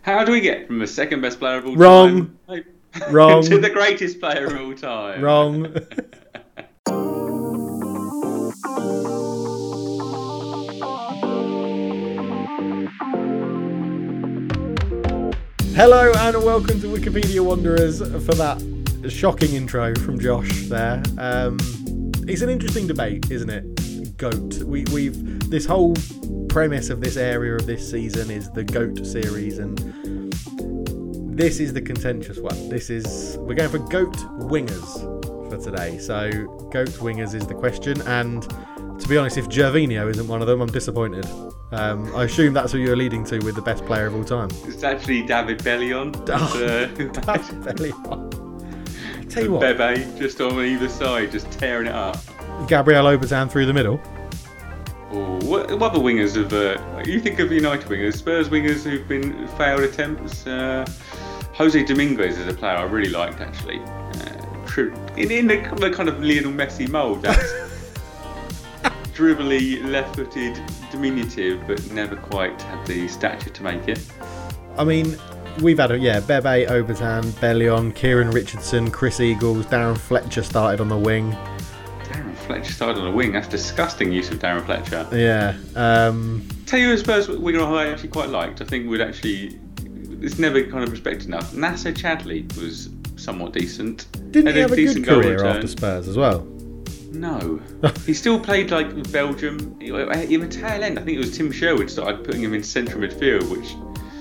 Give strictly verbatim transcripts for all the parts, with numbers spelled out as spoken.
How do we get from the second best player of all Wrong. time Wrong. to the greatest player of all time? Wrong. Hello and welcome to Wikipedia Wanderers for that shocking intro from Josh there. Um, it's an interesting debate, isn't it? GOAT. We, we've this whole premise of this area of this season is the GOAT series, and this is the contentious one. This is we're going for GOAT wingers for today. So GOAT wingers is the question, and to be honest, if Gervinho isn't one of them, I'm disappointed. Um, I assume that's who you're leading to with the best player of all time. It's actually David Bellion. Oh, uh, David Bellion. I tell you what, Bebe just on either side, just tearing it up. Gabriel Obertan through the middle. Oh, what, what other wingers have uh, you think of United wingers? Spurs wingers who've been failed attempts. Uh, Jose Dominguez is a player I really liked actually. Uh, true, in, in the, the kind of Lionel Messi mould. That's dribbly, left-footed, diminutive, but never quite had the stature to make it. I mean, we've had, yeah, Bebe, Obertan, Bellion, Kieran Richardson, Chris Eagles, Darren Fletcher started on the wing. Darren Fletcher started on the wing. That's disgusting use of Darren Fletcher. Yeah. Um, Tell you a Spurs winger who I actually quite liked. I think would actually, it's never kind of respected enough. Nasser Chadli was somewhat decent. Didn't Had he have a decent good goal career return. after Spurs as well? No. He still played like with Belgium. In the tail end, I think it was Tim Sherwood started putting him in central midfield, which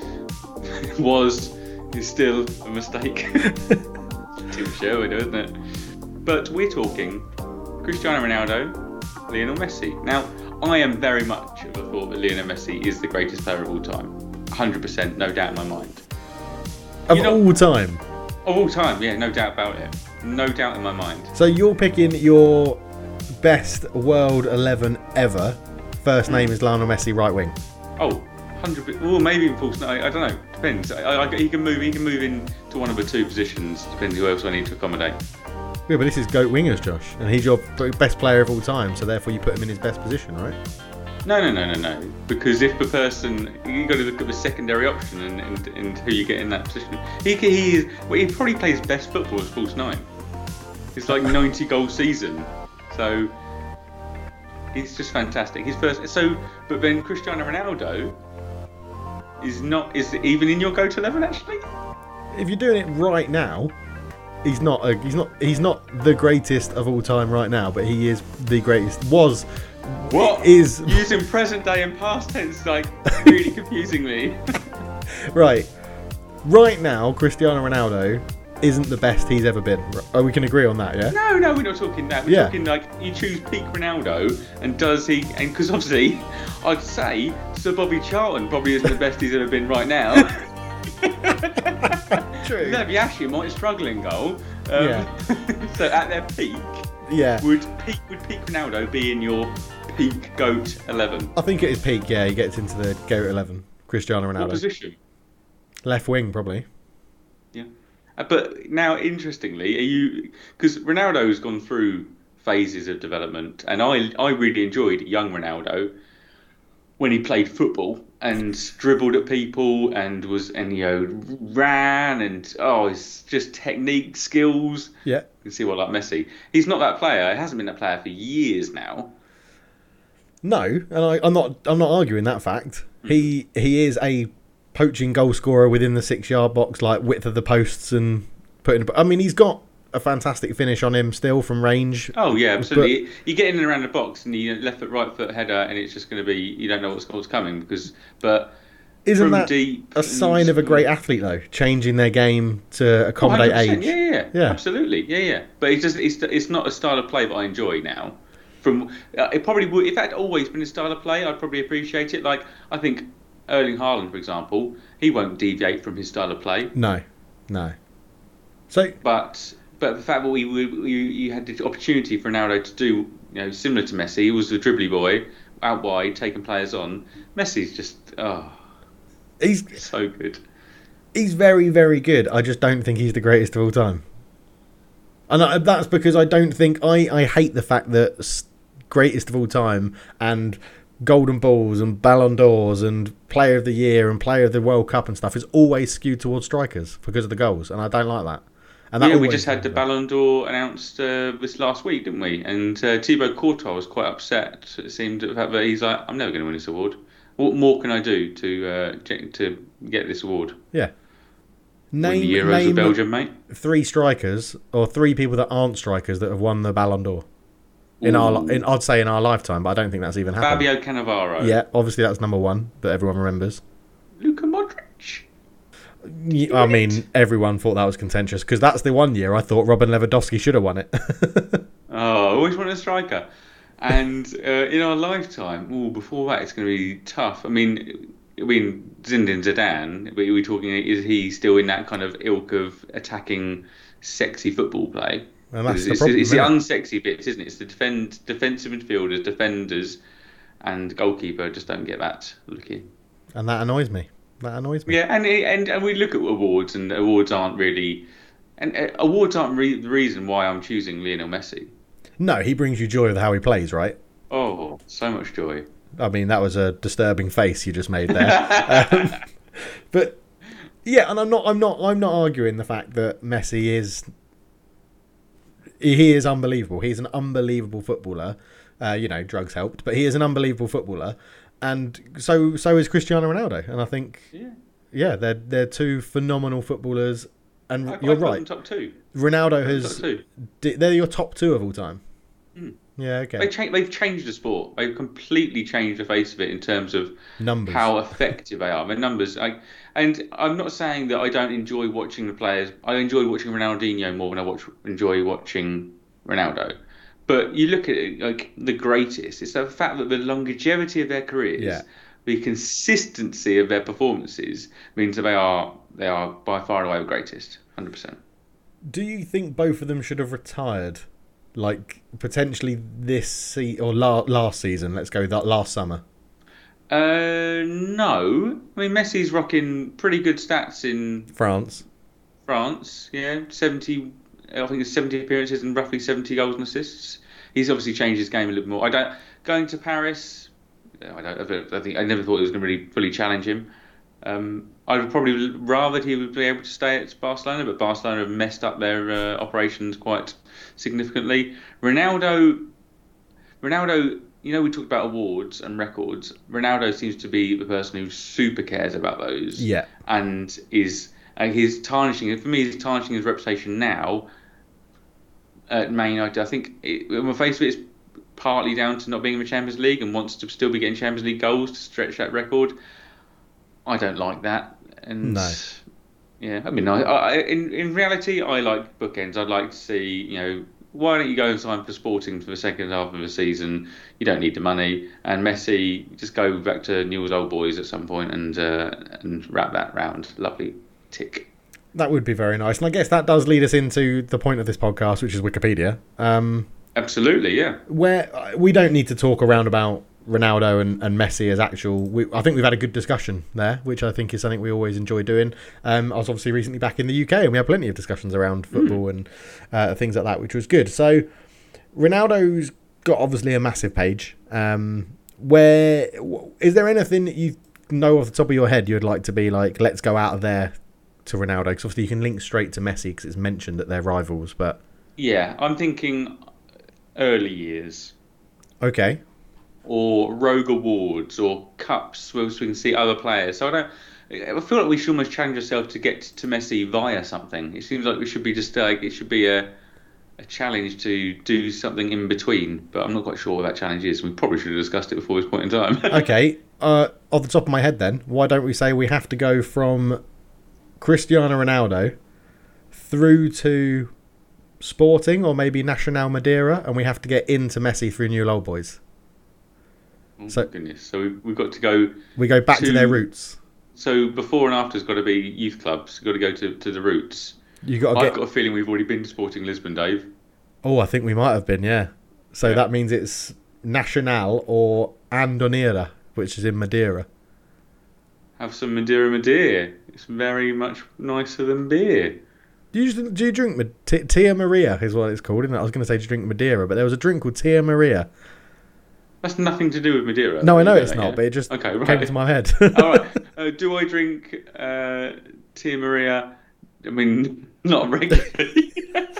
was, is still a mistake. Tim Sherwood, isn't it? But we're talking Cristiano Ronaldo, Lionel Messi. Now, I am very much of a thought that Lionel Messi is the greatest player of all time. one hundred percent, no doubt in my mind. Of You know- all time? Of all time, yeah, no doubt about it. No doubt in my mind. So you're picking your best World eleven ever. First name is Lionel Messi, right wing. Oh, one hundred percent. Well, maybe in false. No, I don't know. Depends. I, I, he can move. He can move in to one of the two positions. Depends who else I need to accommodate. Yeah, but this is GOAT wingers, Josh, and he's your best player of all time, so therefore you put him in his best position, right? No, no, no, no, no. Because if the person, you got to look at the secondary option and, and, and who you get in that position. He he is. Well, he probably plays best football as false nine. It's like ninety goal season. So he's just fantastic. His first. So, but then Cristiano Ronaldo is not. Is even in your GOAT eleven actually? If you're doing it right now, he's not. A, he's not. He's not the greatest of all time right now, but he is the greatest. Was. What is using present day and past tense like really confusing me. Right. Right now, Cristiano Ronaldo isn't the best he's ever been. Oh, we can agree on that, yeah? No, no, we're not talking that. We're Yeah. talking like you choose peak Ronaldo, and does he? And because obviously, I'd say Sir Bobby Charlton probably isn't the best he's ever been right now. True. Lev Yashin might struggle in goal. Um, Yeah. So at their peak, Yeah. would peak would peak Ronaldo be in your peak GOAT eleven? I think at his peak, yeah, he gets into the GOAT eleven. Cristiano What Ronaldo. position? Left wing, probably. Yeah. Uh, But now, interestingly, are you because Ronaldo's gone through phases of development, and I I really enjoyed young Ronaldo when he played football and dribbled at people and was and you know ran and oh it's just technique skills. Yeah. You can see what like Messi. He's not that player. He hasn't been that player for years now. No, and I, I'm not. I'm not arguing that fact. He he is a poaching goal scorer within the six-yard box, like width of the posts and putting. I mean, he's got a fantastic finish on him still from range. Oh yeah, absolutely. You get in and around the box and you left foot, right foot header, and it's just going to be you don't know what's, what's coming because. But Isn't from that deep a sign of a great athlete though? Changing their game to accommodate one hundred percent, age. Yeah, yeah, yeah, Yeah. absolutely, yeah, yeah. But it's just it's it's not a style of play that I enjoy now. From uh, it probably would if that had always been a style of play, I'd probably appreciate it. Like I think Erling Haaland, for example, he won't deviate from his style of play. No, no. So But but the fact that we, we, we you had the opportunity for Ronaldo to do you know similar to Messi, he was a dribbly boy out wide, taking players on. Messi's just oh he's so good. he's very very good. I just don't think he's the greatest of all time. And I, that's because I don't think I I hate the fact that s- greatest of all time and Golden Balls and Ballon d'Ors and Player of the Year and Player of the World Cup and stuff is always skewed towards strikers because of the goals, and I don't like that. And that yeah, we always just had the Ballon d'Or announced uh, this last week, didn't we? And uh, Thibaut Courtois was quite upset. It seemed the fact that he's like, I'm never going to win this award. What more can I do to uh, to get this award? Yeah. Name, win the Euros name with Belgium, mate. Three strikers or three people that aren't strikers that have won the Ballon d'Or. In Ooh. our, in, I'd say in our lifetime, but I don't think that's even happened. Fabio Cannavaro. Yeah, obviously that's number one that everyone remembers. Luka Modric. I mean, everyone thought that was contentious because that's the one year I thought Robin Lewandowski should have won it. Oh, I always wanted a striker. And uh, in our lifetime, ooh, before that, it's going to be tough. I mean, I mean, Zinedine Zidane. But are we talking? Is he still in that kind of ilk of attacking, sexy football play? And that's it's, the problem, it's the isn't it? unsexy bits, isn't it? It's the defend, defensive midfielders, defenders, and goalkeeper just don't get that looking. And that annoys me. That annoys me. Yeah, and and, and we look at awards, and awards aren't really, and uh, awards aren't re- the reason why I'm choosing Lionel Messi. No, he brings you joy with how he plays, right? Oh, so much joy. I mean, that was a disturbing face you just made there. um, but yeah, and I'm not, I'm not, I'm not arguing the fact that Messi is. He is unbelievable. He's an unbelievable footballer. Uh, you know, drugs helped, but he is an unbelievable footballer, and so so is Cristiano Ronaldo. And I think, yeah, yeah they're they're two phenomenal footballers. And I, you're I've got right. them top two. Ronaldo has. Top two. They're your top two of all time. Mm. Yeah, okay. They cha- they've changed the sport. They've completely changed the face of it in terms of numbers, how effective they are. Their numbers. I, and I'm not saying that I don't enjoy watching the players. I enjoy watching Ronaldinho more than I watch enjoy watching Ronaldo. But you look at it like the greatest. It's the fact that the longevity of their careers, yeah. the consistency of their performances means that they are they are by far and away the greatest. one hundred percent. Do you think both of them should have retired? Like, potentially this se- or la- last season, let's go that last summer. Uh, no. I mean, Messi's rocking pretty good stats in France. France, yeah. seventy, I think it's seventy appearances and roughly seventy goals and assists. He's obviously changed his game a little more. I don't, going to Paris, I don't, I think, I never thought it was going to really fully challenge him. Um, I would probably rather that he would be able to stay at Barcelona, but Barcelona have messed up their uh, operations quite significantly. Ronaldo, Ronaldo, you know, we talked about awards and records. Ronaldo seems to be the person who super cares about those. Yeah. And is uh, he's tarnishing, for me, he's tarnishing his reputation now at Man United. I think, it, on the face of it, it's partly down to not being in the Champions League and wants to still be getting Champions League goals to stretch that record. I don't like that. And no. Yeah, I mean, I, I, in in reality, I like bookends. I'd like to see, you know, why don't you go and sign for Sporting for the second half of the season? You don't need the money. And Messi, just go back to Newell's Old Boys at some point and uh, and wrap that round. Lovely tick. That would be very nice. And I guess that does lead us into the point of this podcast, which is Wikipedia. Um, Absolutely, yeah. Where we don't need to talk around about Ronaldo and, and Messi as actual. We, I think we've had a good discussion there, which I think is something we always enjoy doing. Um, I was obviously recently back in the U K and we had plenty of discussions around football mm. and uh, things like that, which was good. So Ronaldo's got obviously a massive page. Um, where is there anything that you know off the top of your head you'd like to be like, let's go out of there to Ronaldo? Because obviously you can link straight to Messi because it's mentioned that they're rivals. But yeah, I'm thinking early years. Okay. Or Rogue Awards or Cups where we can see other players. So I don't. I feel like we should almost challenge ourselves to get to Messi via something. It seems like we should be just like it should be a a challenge to do something in between. But I'm not quite sure what that challenge is. We probably should have discussed it before this point in time. Okay. Uh, off the top of my head, then, why don't we say we have to go from Cristiano Ronaldo through to Sporting or maybe Nacional Madeira, and we have to get into Messi through Newell's Old Boys. Oh so, goodness! So we've, we've got to go. We go back to, to their roots. So before and after's got to be youth clubs. Got to go to, to the roots. You got. I've get... got a feeling we've already been to Sporting Lisbon, Dave. Oh, I think we might have been. Yeah. So yeah. That means it's Nacional or Andonera, which is in Madeira. Have some Madeira, Madeira. It's very much nicer than beer. Do you do you drink T- Tia Maria? Is what it's called, isn't it? I was going to say do you drink Madeira, but there was a drink called Tia Maria. That's nothing to do with Madeira. No, I know You it's that, not, yeah? but it just okay, right. came to my head. All right. Uh, do I drink uh, Tia Maria? I mean, not regularly.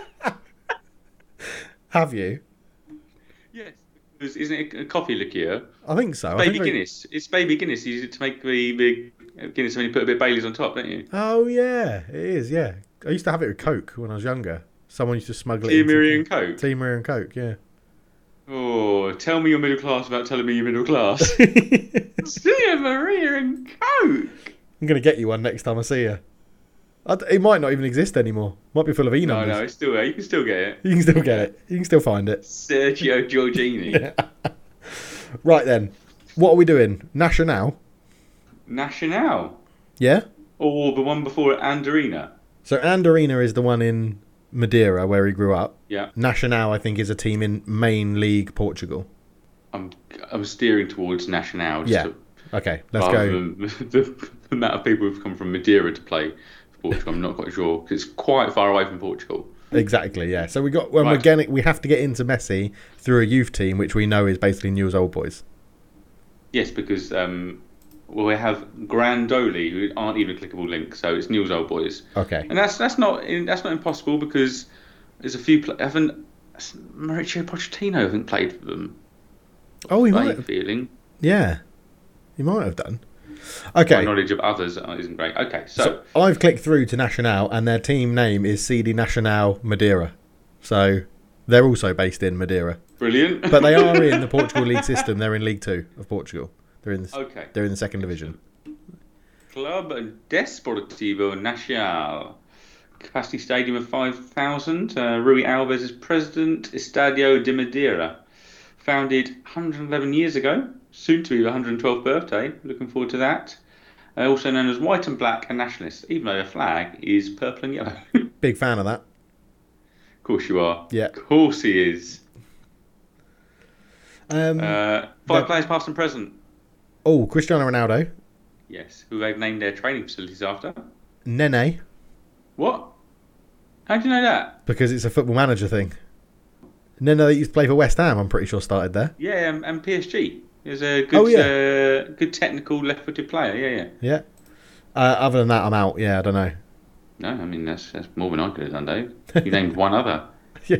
Have you? Yes. Because isn't it a coffee liqueur? I think so. I Baby think they- Guinness. It's baby Guinness. You use it to make the big Guinness when you put a bit of Baileys on top, don't you? Oh yeah, it is. Yeah, I used to have it with Coke when I was younger. Someone used to smuggle it. Tia into Maria and Coke. Tia Maria and Coke. Yeah. Oh, tell me you're middle class without telling me you're middle class. Tia Maria and Coke. I'm gonna get you one next time I see you. I d it might not even exist anymore. Might be full of E No, numbers. no, it's still there. You can still get it. You can still get it. You can still find it. Sergio Giorgini. Right then, what are we doing? Nacional? Nacional. Yeah. Or the one before it, Andorina. So Andorina is the one in Madeira where he grew up. Yeah. Nacional, I think, is a team in main league Portugal. I'm I'm steering towards Nacional. Just Yeah. to, Okay, let's rather go. than the, the amount of people who've come from Madeira to play for Portugal, I'm not quite sure because it's quite far away from Portugal. Exactly, yeah. So we got when Right. we're getting, we have to get into Messi through a youth team, which we know is basically Newell's Old Boys. Yes, because um, well, we have Grandoli, who aren't even a clickable link, so it's Newell's Old Boys, Okay. and that's that's not that's not impossible because there's a few. Pl- haven't Mauricio Pochettino haven't played for them. Oh, he My might have. feeling. Yeah, he might have done. My Okay. knowledge of others isn't great. Okay, so, So I've clicked through to Nacional, and their team name is C D Nacional Madeira. So they're also based in Madeira, brilliant. but they are in the Portugal league system. They're in League Two of Portugal. They're in the, Okay. they're in the second division. Club Desportivo Nacional. Capacity stadium of five thousand. Uh, Rui Alves is president. Estadio de Madeira. Founded one hundred eleven years ago. Soon to be the one hundred twelfth birthday. Looking forward to that. Uh, also known as white and black and nationalist, even though the flag is purple and yellow. Of Big fan of that. course you are. Yeah. Of course he is. Um, Uh, five the- players past and present. oh, Cristiano Ronaldo, Yes. Who they've named their training facilities after. Nene, What? How do you know that? because it's a football manager thing. Nene that used to play for West Ham, I'm pretty sure started there. Yeah, and, and P S G. He's a good, Oh, yeah. uh, good technical left-footed player. Yeah, yeah. Yeah. Uh, other than that, I'm out. Yeah, I don't know. No, I mean that's that's more than I could have done, Dave. You named one other. Yeah.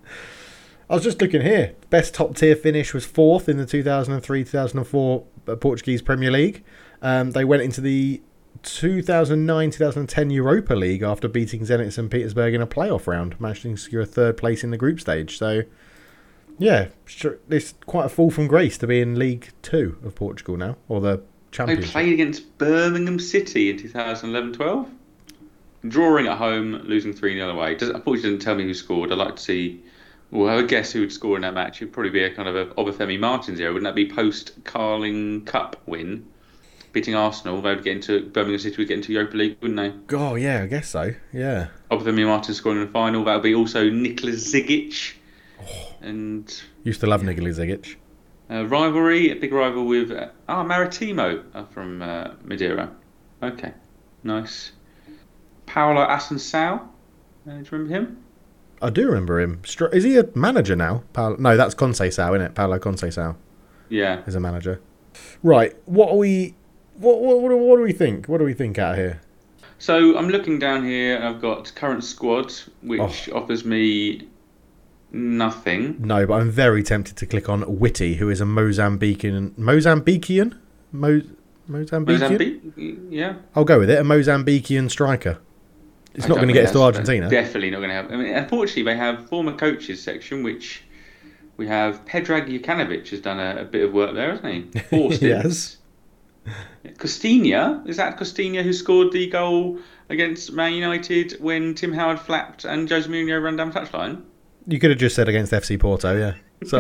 I was just looking here. Best top tier finish was fourth in the two thousand three two thousand four Portuguese Premier League. Um, they went into the two thousand nine two thousand ten Europa League after beating Zenit Saint Petersburg in a playoff round, managing to secure a third place in the group stage. So, yeah, sure, it's quite a fall from grace to be in League Two of Portugal now, or the They Championship. played against Birmingham City in two thousand eleven twelve. Drawing at home, losing three nil away. Does, unfortunately, didn't tell me who scored. I'd like to see. Well, I would guess who would score in that match. It'd probably be a kind of a Obafemi Martins era. Wouldn't that be post Carling Cup win, beating Arsenal? They would get into Birmingham City. Would get into Europa League, wouldn't they? Oh yeah, I guess so. Yeah. Obafemi Martins scoring in the final. That would be also Nicolas Zigic. And Used to love Nikola Zigic. uh, rivalry, a big rival with uh, ah Maritimo uh, from uh, Madeira. Okay, nice. Paulo Assunção. Uh, do you remember him? I do remember him. Str- Is he a manager now? Paolo- no, that's Conceição, isn't it? Paulo Conceição Yeah. is a manager. Right. What are we? What what what, do- what do we think? What do we think out here? So I'm looking down here and I've got current squad, which Oh. offers me nothing. No, but I'm very tempted to click on Witty, who is a Mozambican. Mozambican? Mo- Mozambican? Mozambique? Yeah. I'll go with it. A Mozambican striker. It's I not don't going to think get us to that's- Argentina. that's Definitely not going to have. I mean, unfortunately, they have former coaches section, which we have Predrag Jukanovic has done a, a bit of work there, hasn't he? Four stints. Costinha, is that Costinha who scored the goal against Man United when Tim Howard flapped and Jose Mourinho ran down the touchline? You could have just said against F C Porto, yeah. So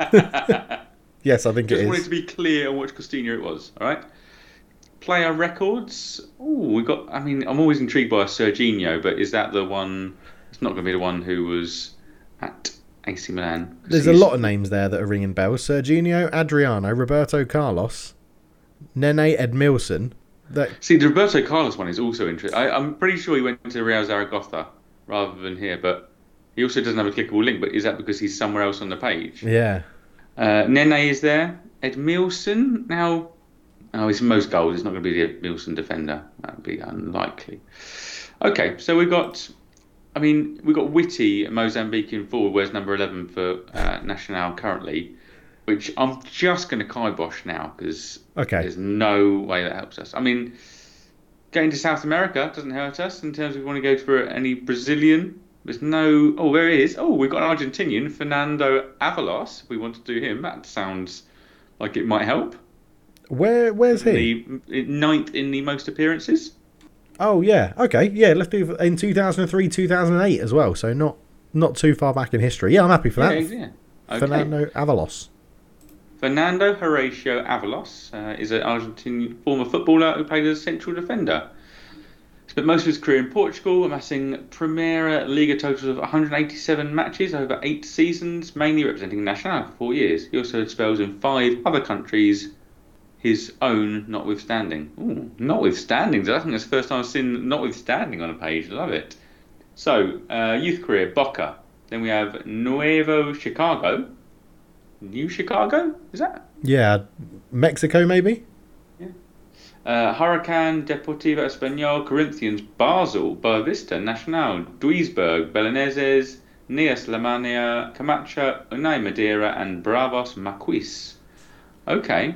yes, I think Just it wanted is. to be clear on which Costinha it was. All right. Player records. Oh, we got. I mean, I'm always intrigued by Serginho, but is that the one? It's not going to be the one who was at A C Milan. 'Cause There's a he's- lot of names there that are ringing bells. Serginho, Adriano, Roberto Carlos, Nene Edmilson. That See, the Roberto Carlos one is also interesting. I, I'm pretty sure he went to Real Zaragoza rather than here, but he also doesn't have a clickable link. But is that because he's somewhere else on the page? yeah. Uh, Nene is there. Edmilson. Now, oh, he's most goals. It's not going to be the Edmilson defender. That would be unlikely. Okay, so we've got, I mean, we've got Witty, Mozambican forward, where's number eleven for uh, Nacional currently, which I'm just going to kibosh now because Okay. there's no way that helps us. I mean, going to South America doesn't hurt us in terms of we want to go for any Brazilian. There's no, oh, there he is. Oh, we've got an Argentinian, Fernando Avalos. If we want to do him, that sounds like it might help. Where Where's he? The ninth in the most appearances. Oh, yeah. Okay. Yeah, let's do in two thousand three, two thousand eight as well. So not not too far back in history. Yeah, I'm happy for that. Yeah, yeah. Okay. Fernando Avalos. Fernando Horacio Avalos uh, is an Argentinian former footballer who played as a central defender. Spent most of his career in Portugal, amassing Primeira Liga totals of one hundred eighty-seven matches over eight seasons, mainly representing Nacional for four years. He also had spells in five other countries, his own notwithstanding. Ooh, notwithstanding. I think that's the first time I've seen notwithstanding on a page. I love it. So, uh, youth career, Boca. Then we have Nuevo Chicago. New Chicago? Is that? Yeah, Mexico maybe? Yeah. Uh, Huracan, Deportivo Español, Corinthians, Basel, Boavista, Nacional, Duisburg, Belenenses, Nias Lamania, Camacha, Unai Madeira, and Bravos Maquis. Okay.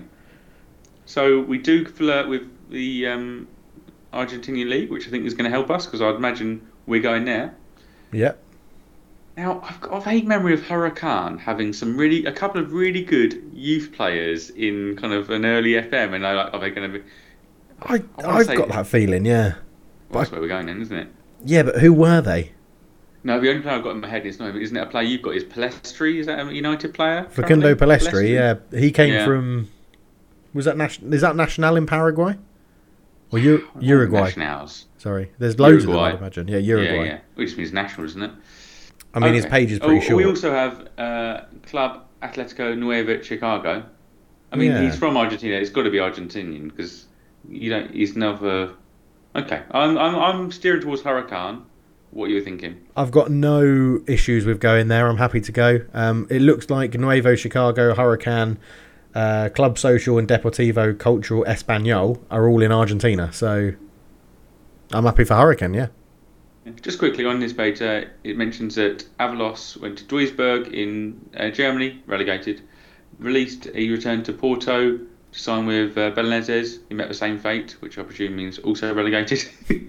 So we do flirt with the um, Argentinian League, which I think is going to help us because I'd imagine we're going there. Yeah. Now, I've got a vague memory of Huracan having some really, a couple of really good youth players in kind of an early F M, and I like, are they going to be? I, I I've say, got that feeling, yeah. Well, that's where we're going then, isn't it? Yeah, but who were they? No, the only player I've got in my head is no, isn't it a player you've got? Is Palestri? Is that a United player? Facundo Palestri, yeah. He came Yeah. from. Was that Nation, is that Nacional in Paraguay? Or U- Uruguay? Nationals. Sorry, there's loads Uruguay. of them, I'd imagine. Yeah, Uruguay. Yeah, yeah. Which means national, isn't it? I mean, his Okay. page is pretty oh, short. We also have uh, Club Atletico Nueva Chicago. I mean, Yeah. he's from Argentina. It's got to be Argentinian because you don't. He's never. Okay, I'm I'm I'm steering towards Huracan. What are you thinking? I've got no issues with going there. I'm happy to go. Um, it looks like Nuevo Chicago, Huracan, uh, Club Social, and Deportivo Cultural Español are all in Argentina. So I'm happy for Huracan, yeah. Just quickly on this page, uh, it mentions that Avalos went to Duisburg in uh, Germany, relegated. Released, he returned to Porto to sign with uh, Belenenses. He met the same fate, which I presume means also relegated.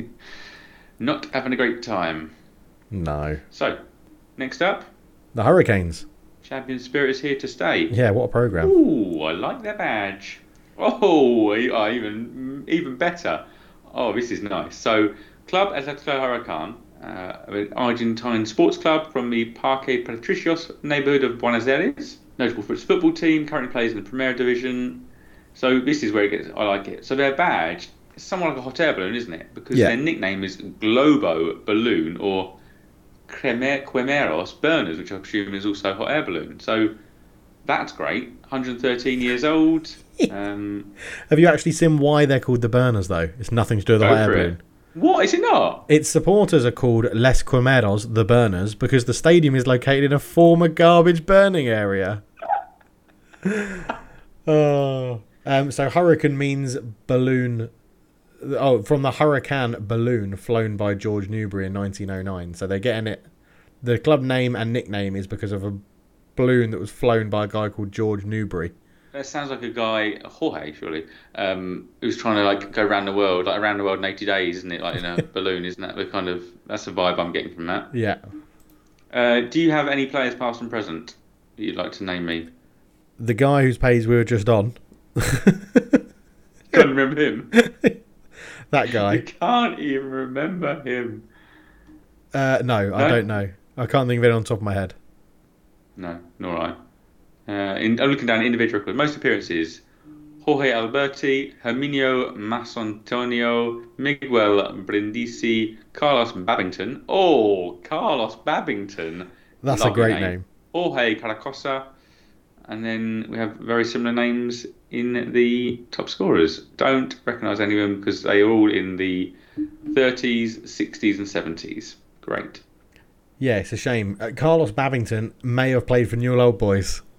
Not having a great time. No. So, next up, The Hurricanes. Champion Spirit is here to stay. Yeah, what a programme. Ooh, I like their badge. Oh, even even better. Oh, this is nice. So, Club Atletico Huracan, uh, an Argentine sports club from the Parque Patricios neighbourhood of Buenos Aires. Notable for its football team, currently plays in the Primera Division. So this is where it gets, I like it. So their badge is somewhat like a hot air balloon, isn't it? Because Yeah. their nickname is Globo Balloon or Cremer- Quemeros Burners, which I presume is also hot air balloon. So that's great. one hundred thirteen years old. Um, Have you actually seen why they're called the Burners, though? It's nothing to do with the Go hot air for it. balloon. what? Is it not? Its supporters are called Les Quemeros, the Burners, because the stadium is located in a former garbage burning area. oh. Um, so Hurricane means balloon. Oh, from the Hurricane balloon flown by George Newbery in nineteen oh nine. So they're getting it. The club name and nickname is because of a balloon that was flown by a guy called George Newbery. That sounds like a guy, Jorge, surely, um, who's trying to like go around the world, like around the world in eighty days, isn't it? Like in a balloon, isn't that the kind of that's the vibe I'm getting from that? Yeah. Uh, do you have any players past and present that you'd like to name me? The guy whose page we were just on. Can't remember him. That You guy. can't even remember him. Uh, no, I No? don't know. I can't think of it on top of my head. No, nor I. Uh, in, I'm looking down individual records. Most appearances: Jorge Alberti, Herminio Masantonio, Miguel Brindisi, Carlos Babington. Oh, Carlos Babington. That's a Lovely great name. Jorge Caracosa. And then we have very similar names in the top scorers. Don't recognise any of them because they are all in the thirties, sixties, and seventies. Great. Yeah, it's a shame. Uh, Carlos Babington may have played for Newell Old Boys.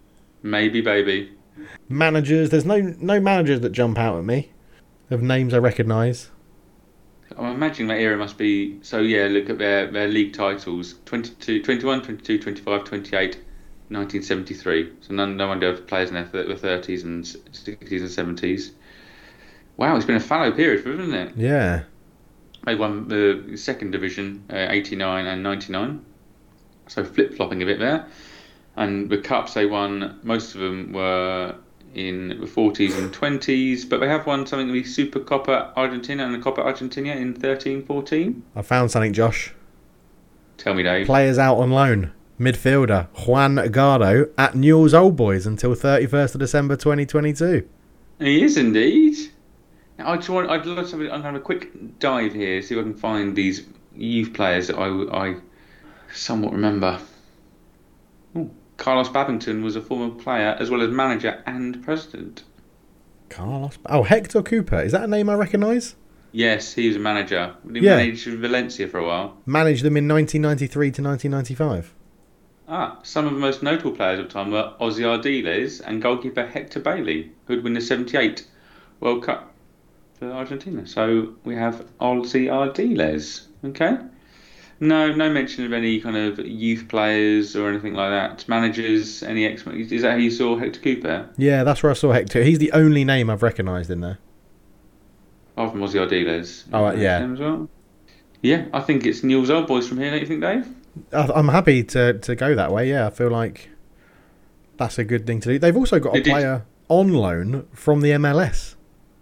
Maybe, baby. Managers, there's no no managers that jump out at me of names I recognise. I'm imagining that era must be... So, yeah, look at their, their league titles. twenty-two, twenty-one, twenty-two, twenty-five, twenty-eight, nineteen seventy-three. So none, no wonder players in their thirties and sixties and seventies. Wow, it's been a fallow period for them, isn't it? Yeah. They won the second division, uh, eighty-nine and ninety-nine. So flip-flopping a bit there. And the cups they won, most of them were in the forties and twenties, but they have won something like the Super Copa Argentina and the Copa Argentina in thirteen fourteen. I found something, Josh. Tell me, Dave. Players out on loan. Midfielder Juan Gardo at Newell's Old Boys until thirty-first of December twenty twenty-two. He is indeed. Now, I just want, I'd love to have, I'm going to have a quick dive here, see if I can find these youth players that I, I somewhat remember. Ooh. Carlos Babington was a former player as well as manager and president. Carlos... Oh, Hector Cooper. Is that a name I recognise? Yes, he was a manager. He Yeah. managed Valencia for a while. Managed them in nineteen ninety-three to nineteen ninety-five. Ah, some of the most notable players of the time were Ozzy Ardiles and goalkeeper Hector Bailey, who would win the seventy-eight World Cup for Argentina. So we have Ozzy Ardiles. Okay. No, no mention of any kind of youth players or anything like that. Managers, any ex? Is that how you saw Hector Cooper? Yeah, that's where I saw Hector. He's the only name I've recognised in there. Apart from Ozzy Ardiles. Oh, uh, yeah. As well? Yeah, I think it's Newell's Old Boys from here, don't you think, Dave? I- I'm happy to, to go that way, yeah. I feel like that's a good thing to do. They've also got a They did- player on loan from the M L S.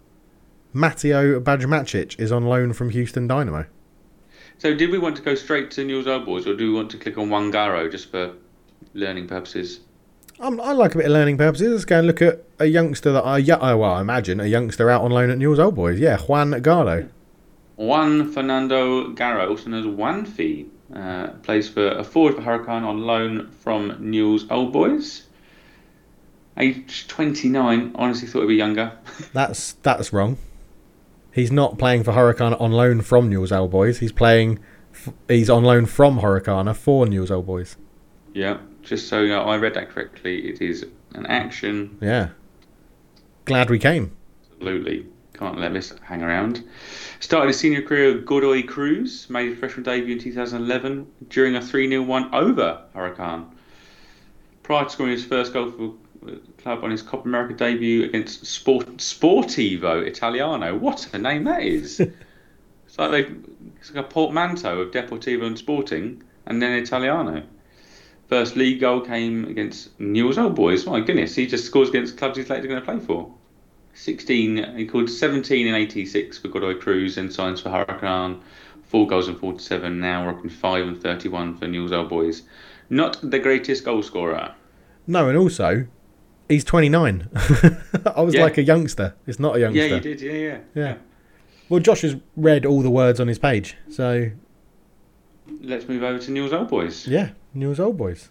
Mateo Bajmacic is on loan from Houston Dynamo. So did we want to go straight to Newell's Old Boys, or do we want to click on Wangaro just for learning purposes? Um, I like a bit of learning purposes. Let's go and look at a youngster that I, oh, well, I imagine a youngster out on loan at Newell's Old Boys. Yeah, Juan Gardo. Juan Fernando Garro, also known as Juanfi, uh, plays for a forward for Huracan on loan from Newell's Old Boys. Age twenty-nine, honestly thought he'd be younger. That's that's wrong. He's not playing for Huracan on loan from Newell's Old Boys. He's playing. F- he's on loan from Huracan for Newell's Old Boys. Yeah, just so you know, I read that correctly. It is an action. Yeah. Glad we came. Absolutely. Can't let this hang around. Started his senior career at Godoy Cruz. Made his freshman debut in two thousand eleven during a three nil win over Huracan. Prior to scoring his first goal for the club on his Copa America debut against Sport, Sportivo Italiano. What a name that is. It's like they, it's like a portmanteau of Deportivo and Sporting, and then Italiano. First league goal came against Newell's Old Boys. My goodness, he just scores against clubs he's later going to play for. sixteen, he called seventeen in eighty-six for Godoy Cruz and signs for Huracan. Four goals in forty-seven, now rocking five and thirty-one for Newell's Old Boys. Not the greatest goal scorer. No, and also, he's twenty-nine. I was Yeah. like a youngster. It's not a youngster. Yeah, you did, yeah, yeah. Yeah. Well, Josh has read all the words on his page, so Let's move over to Newell's Old Boys. yeah, Newell's Old Boys.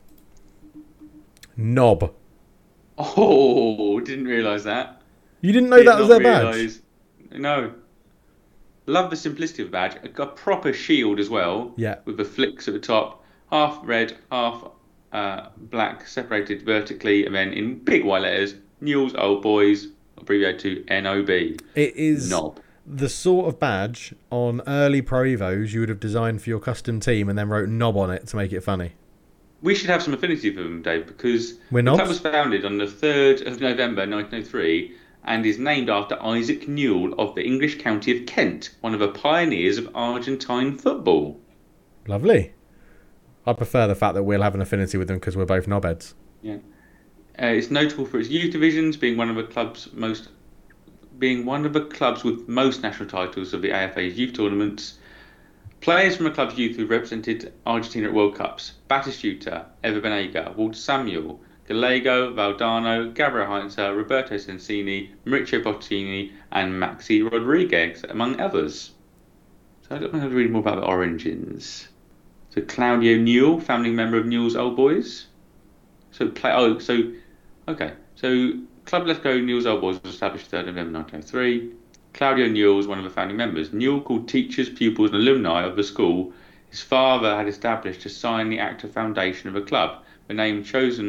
Knob. Oh, didn't realise that. You didn't know Did that was not their badge? realise- No. Love the simplicity of the badge. A, a proper shield as well. Yeah. With the flicks at the top. Half red, half uh, black, separated vertically, and then in big white letters, Newell's Old Boys, abbreviated to N O B. It is Knob. the sort of badge on early Pro Evos you would have designed for your custom team and then wrote knob on it to make it funny. We should have some affinity for them, Dave, because We're the club knobs? was founded on the third of November nineteen oh three and is named after Isaac Newell of the English county of Kent, one of the pioneers of Argentine football. Lovely. I prefer the fact that we'll have an affinity with them because we're both knobheads. Yeah, uh, it's notable for its youth divisions, being one of the club's most, being one of the clubs with most national titles of the A F A's youth tournaments. Players from the club's youth who represented Argentina at World Cups: Batistuta, Ever Banega, Walter Samuel, Gallego, Valdano, Gabriel Heinzer, Roberto Sensini, Mauricio Bottini, and Maxi Rodriguez, among others. So I don't know how to read more about the origins. So Claudio Newell, founding member of Newell's Old Boys. So play. Oh, so okay. So Club Let's Go Newell's Old Boys was established third of November nineteen oh three. Claudio Newell was one of the founding members. Newell called teachers, pupils, and alumni of the school his father had established to sign the act of foundation of the club. The name chosen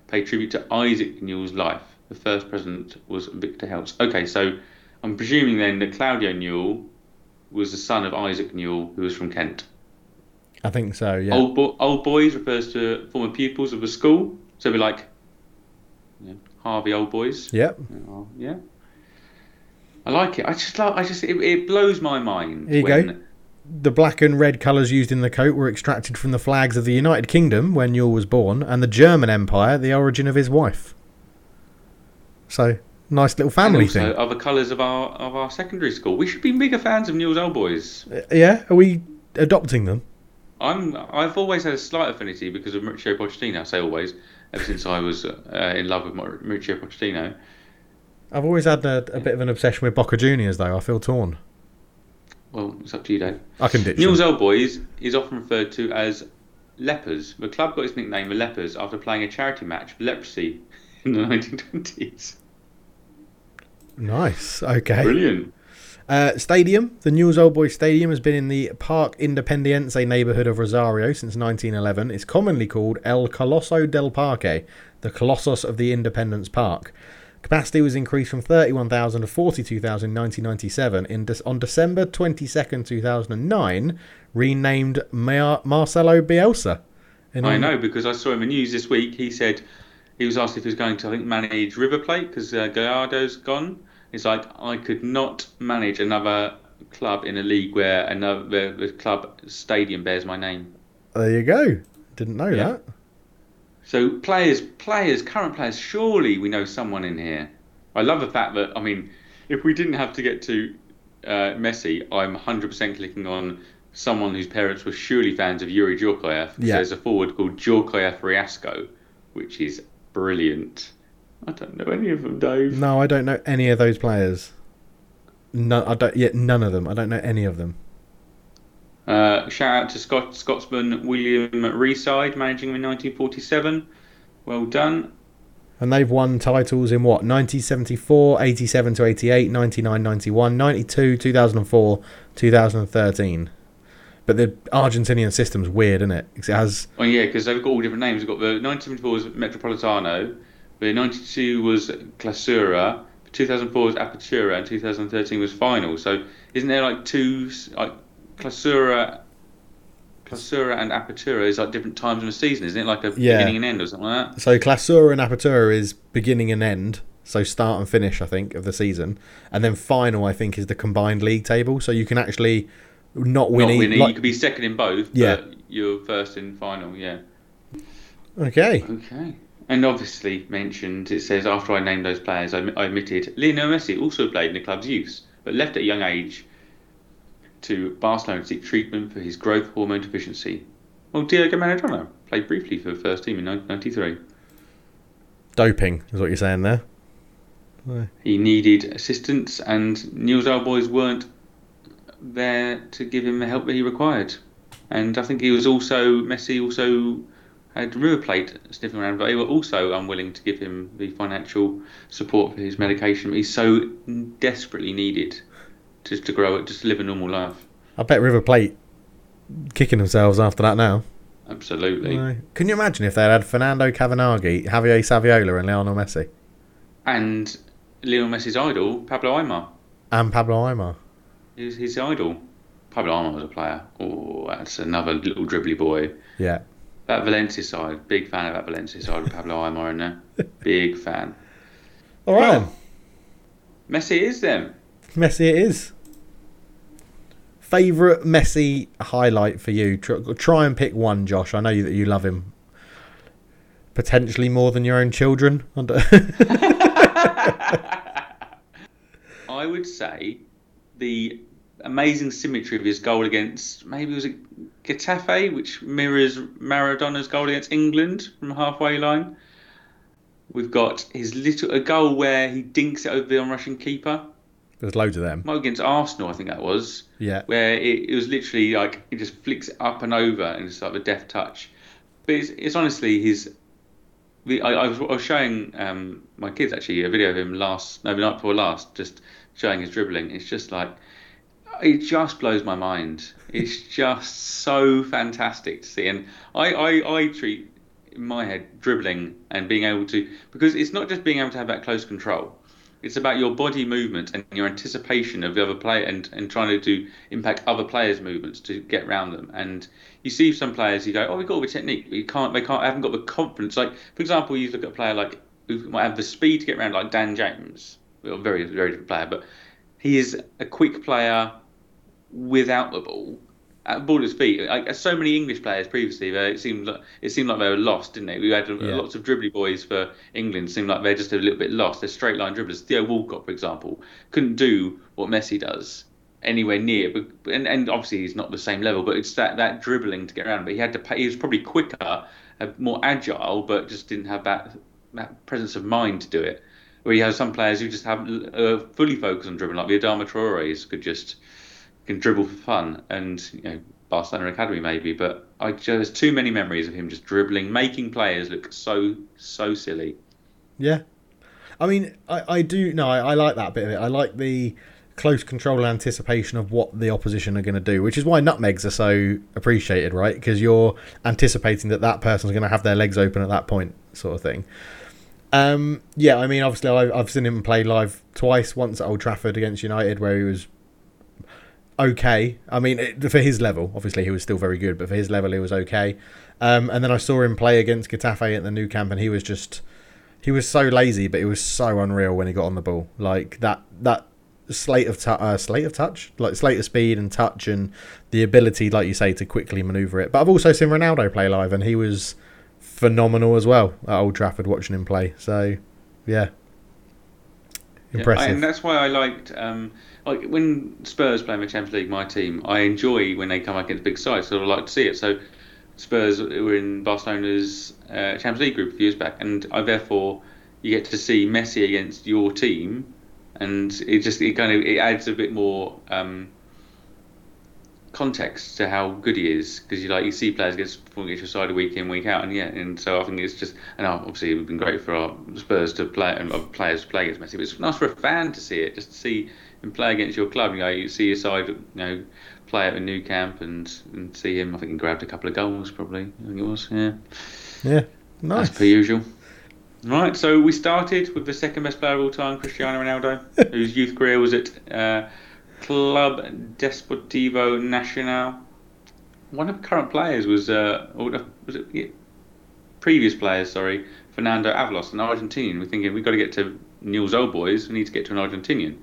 pay tribute to Isaac Newell's life. The first president was Victor Helps. Okay, so I'm presuming then that Claudio Newell was the son of Isaac Newell, who was from Kent. I think so, yeah. Old, bo- old boys refers to former pupils of a school. So it'd be like, you know, Harvey Old Boys. Yep. Oh, yeah. I like it. I just like. I just. It, it blows my mind. Here you when, go. The black and red colours used in the coat were extracted from the flags of the United Kingdom when Newell was born, and the German Empire, the origin of his wife. So, nice little family and also thing. Other colours of our of our secondary school. We should be bigger fans of Newell's Old Boys. Uh, yeah, are we adopting them? I'm. I've always had a slight affinity because of Mauricio Pochettino. I say always, ever since I was uh, in love with Mauricio Pochettino. I've always had a, a bit of an obsession with Boca Juniors, though. I feel torn. Well, it's up to you, Dave. I can ditch Newell's them. Old Boys is often referred to as Lepers. The club got its nickname the Lepers after playing a charity match for leprosy in the nineteen twenties. Nice. Okay. Brilliant. Uh, stadium. The Newell's Old Boys Stadium has been in the Parque Independiente neighbourhood of Rosario since nineteen eleven. It's commonly called El Coloso del Parque, the Colossus of the Independence Park. Capacity was increased from thirty-one thousand to forty-two thousand in nineteen ninety-seven. In De- on December twenty-second, two thousand nine, renamed Mar- Marcelo Bielsa. In I on- know, because I saw him in the news this week. He said he was asked if he was going to, I think, manage River Plate because uh, Gallardo's gone. It's like, I could not manage another club in a league where another the club stadium bears my name. There you go. Didn't know Yeah. that. So players, players, current players, surely we know someone in here. I love the fact that, I mean, if we didn't have to get to uh, Messi, I'm one hundred percent clicking on someone whose parents were surely fans of Yuri Djorkaeff. Yeah. There's a forward called Djorkaeff Riasco, which is brilliant. I don't know any of them, Dave. No, I don't know any of those players. No, I don't. Yeah, none of them. I don't know any of them. Uh, shout out to Scot- Scotsman William Reeside, managing him in nineteen forty-seven. Well done. And they've won titles in what? nineteen seventy-four, eighty-seven to eighty-eight, ninety-nine, ninety-one, ninety-two, two thousand four, two thousand thirteen. But the Argentinian system's weird, isn't it? 'Cause it has. Oh yeah, because they've got all different names. We've got the nineteen seventy-four was Metropolitano, the ninety-two was Clausura, two thousand four was Apertura, and two thousand thirteen was Final. So isn't there like two, like Clausura, Clausura and Apertura is like different times in the season, isn't it? Like a Yeah. beginning and end or something like that. So Clausura and Apertura is beginning and end. So start and finish, I think, of the season. And then final, I think, is the combined league table. So you can actually not win. Not e- winning, like- you could be second in both, Yeah. but you're first in final. Yeah. Okay. Okay. And obviously mentioned, it says, after I named those players, I, I admitted Lionel Messi also played in the club's youth, but left at a young age to Barcelona to seek treatment for his growth hormone deficiency. Well, Diego Maradona played briefly for the first team in nineteen ninety-three. Doping is what you're saying there. Right. He needed assistance, and Newell's Old Boys weren't there to give him the help that he required. And I think he was also, Messi also had River Plate sniffing around, but they were also unwilling to give him the financial support for his medication that he so desperately needed just to grow it, just to live a normal life. I bet River Plate kicking themselves after that now. Absolutely. Right. Can you imagine if they had Fernando Cavanaghi, Javier Saviola, and Lionel Messi, And Lionel Messi's idol, Pablo Aimar. and Pablo Aimar? He was his idol. Pablo Aimar was a player. Oh, that's another little dribbly boy. Yeah. That Valencia side, big fan of that Valencia side with Pablo Aimar in there. Big fan. All right. Well, Messi is them. Messi it is. Favourite Messi highlight for you? Try, try and pick one, Josh. I know you, that you love him potentially more than your own children. I would say the amazing symmetry of his goal against, maybe it was a Getafe, which mirrors Maradona's goal against England from halfway line. We've got his little a goal where he dinks it over the on-rushing keeper. There's loads of them. Well, against Arsenal, I think that was. Yeah. Where it, it was literally like he just flicks it up and over, and it's like a deft touch. But it's, it's honestly his. The, I, I, was, I was showing um, my kids actually a video of him last, no, the night before last, just showing his dribbling. It's just like, it just blows my mind. It's just so fantastic to see, and I, I, I treat in my head, dribbling and being able to, because it's not just being able to have that close control. It's about your body movement and your anticipation of the other player and, and trying to do impact other players' movements to get around them. And you see some players, you go, oh, we've got all the technique, but you can't, they can't, haven't got the confidence. Like, for example, you look at a player like who might have the speed to get around, like Dan James, well, very, very different player, but he is a quick player without the ball. At the ball at his feet, like so many English players previously, they, it seemed like, it seemed like they were lost, didn't they? We had yeah. lots of dribbly boys for England. Seemed like they're just a little bit lost. They're straight line dribblers. Theo Walcott, for example, couldn't do what Messi does anywhere near. But and, and obviously he's not the same level, but it's that, that dribbling to get around. But he had to pay, he was probably quicker, more agile, but just didn't have that that presence of mind to do it. Where you have some players who just have uh, fully focused on dribbling, like the Adama Traore's could just. Can dribble for fun, and you know Barcelona Academy maybe, but I just, there's too many memories of him just dribbling, making players look so so silly. Yeah, I mean, I, I do no, I, I like that bit of it. I like the close control and anticipation of what the opposition are going to do, which is why nutmegs are so appreciated, right? Because you're anticipating that that person's going to have their legs open at that point, sort of thing. Um, yeah, I mean, obviously, I've, I've seen him play live twice. Once at Old Trafford against United, where he was. Okay, I mean it, for his level, obviously he was still very good, but for his level he was okay. Um, and then I saw him play against Getafe at the Nou Camp, and he was just he was so lazy, but he was so unreal when he got on the ball. Like that that slate of tu- uh, slate of touch, like slate of speed and touch, and the ability, like you say, to quickly manoeuvre it. But I've also seen Ronaldo play live, and he was phenomenal as well at Old Trafford watching him play. So yeah, impressive. Yeah, and that's why I liked. Um, Like when Spurs play in the Champions League, my team, I enjoy when they come up against big sides, so I like to see it. So Spurs were in Barcelona's uh, Champions League group a few years back, and I therefore you get to see Messi against your team, and it just it kind of it adds a bit more um, context to how good he is, because you like you see players get performing against your side week in week out, and yeah, and so I think it's just and obviously it would have been great for our Spurs to play and other players to play against Messi, but it's nice for a fan to see it, just to see. And play against your club, you know, you see your side, you know, play at a Nou Camp and and see him. I think he grabbed a couple of goals, probably. I think it was, yeah. Yeah, nice. As per usual. Right, so we started with the second best player of all time, Cristiano Ronaldo, whose youth career was at uh, Club Desportivo Nacional. One of the current players was, uh, was it yeah, previous players, sorry, Fernando Avalos, an Argentinian. We're thinking we've got to get to Newell's Old Boys. We need to get to an Argentinian.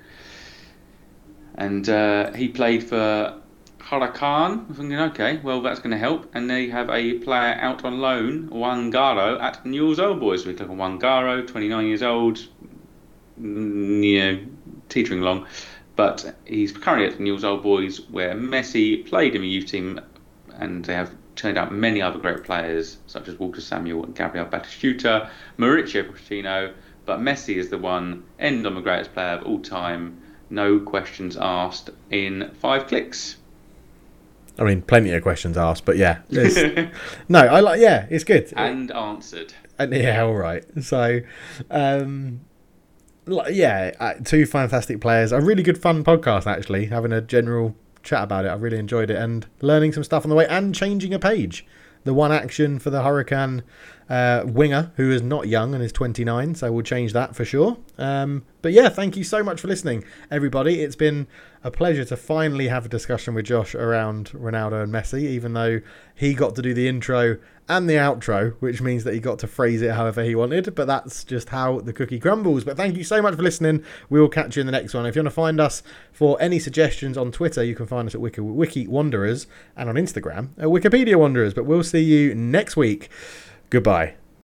And uh, he played for Huracan. I'm thinking, okay, well, that's going to help. And they have a player out on loan, Juan Garo, at Newell's Old Boys. We click on Juan Garo, twenty-nine years old, you know, teetering along. But he's currently at Newell's Old Boys, where Messi played in the youth team, and they have turned out many other great players, such as Walter Samuel and Gabriel Batistuta, Mauricio Pochettino. But Messi is the one, end on the greatest player of all time. No questions asked in five clicks. I mean, plenty of questions asked, but yeah. no, I like. Yeah, it's good and answered. And yeah, all right. So, um, yeah, uh, two fantastic players. A really good, fun podcast. Actually, having a general chat about it, I really enjoyed it, and learning some stuff on the way, and changing a page. The one action for the Huracan uh, winger, who is not young and is twenty-nine, so we'll change that for sure. Um, but yeah, thank you so much for listening, everybody. It's been a pleasure to finally have a discussion with Josh around Ronaldo and Messi, even though he got to do the intro and the outro, which means that he got to phrase it however he wanted, but that's just how the cookie crumbles. But thank you so much for listening. We will catch you in the next one. If you want to find us for any suggestions on Twitter, you can find us at Wiki, Wiki Wanderers, and on Instagram at Wikipedia Wanderers. But we'll see you next week. Goodbye.